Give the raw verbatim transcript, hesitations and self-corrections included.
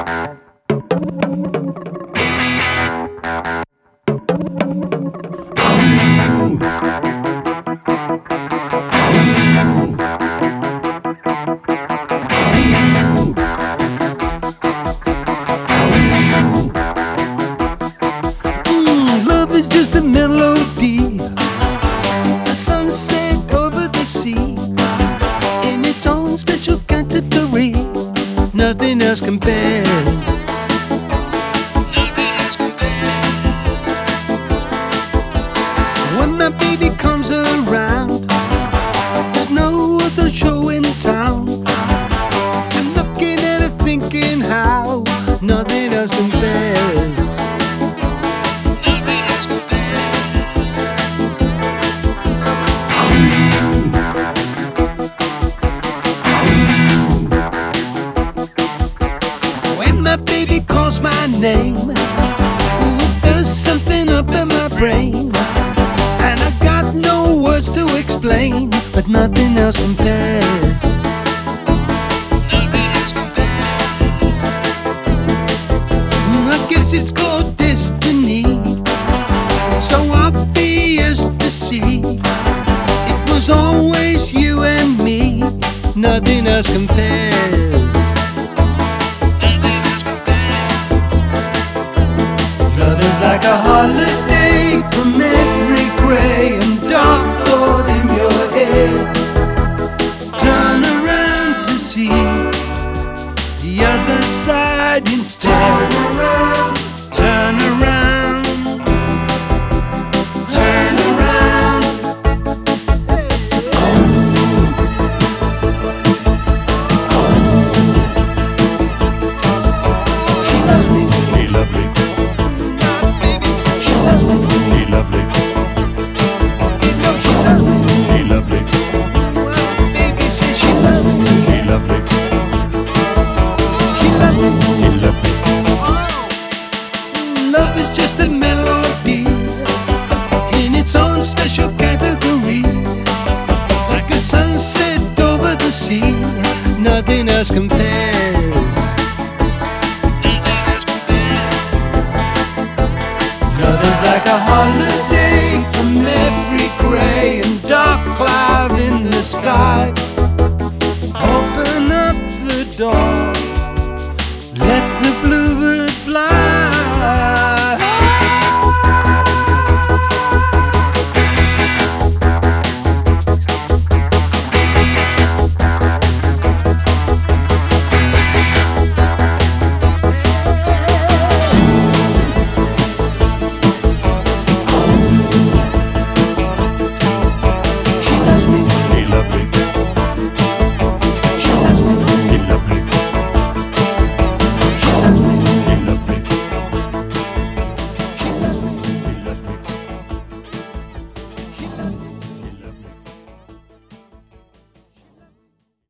Mm, love is just a melody, a sunset over the sea, in its own special category. Nothing else compares. When my baby comes around, there's no other show in town. I'm looking at her thinking how nothing else compares. When my baby calls my name, ooh, there's something up in my brain, and I got no words to explain, but nothing else compares. Mm, I guess it's called destiny, it's so obvious to see. It was always you and me, nothing else compares. Love is like a holiday from every gray and dark thought in your head. Turn around to see the other side instead. Turn around, turn around, turn around. She loves me. He lovely, She loves me. he lovely, She loves me. he lovely, Baby says she loves me. he lovely, She loves me. he lovely. Love is just a melody in its own special category, like a sunset over the sea. Nothing else compares. Love is like a holiday from every gray and dark cloud in the sky. Open up the door, let the